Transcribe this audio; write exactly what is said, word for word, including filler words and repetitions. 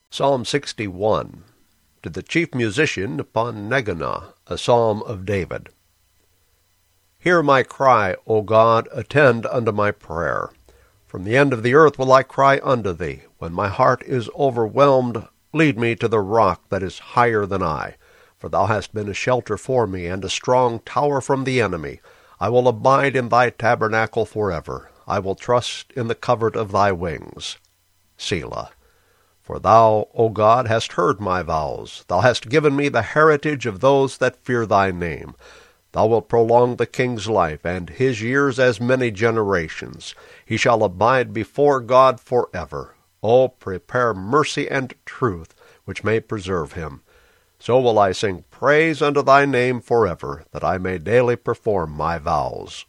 Psalm sixty-one. To the chief musician upon Negannah, a psalm of David. Hear my cry, O God, attend unto my prayer. From the end of the earth will I cry unto thee. When my heart is overwhelmed, lead me to the rock that is higher than I. For thou hast been a shelter for me, and a strong tower from the enemy. I will abide in thy tabernacle forever. I will trust in the covert of thy wings. Selah. For thou, O God, hast heard my vows. Thou hast given me the heritage of those that fear thy name. Thou wilt prolong the king's life, and his years as many generations. He shall abide before God forever. O prepare mercy and truth, which may preserve him. So will I sing praise unto thy name forever, that I may daily perform my vows.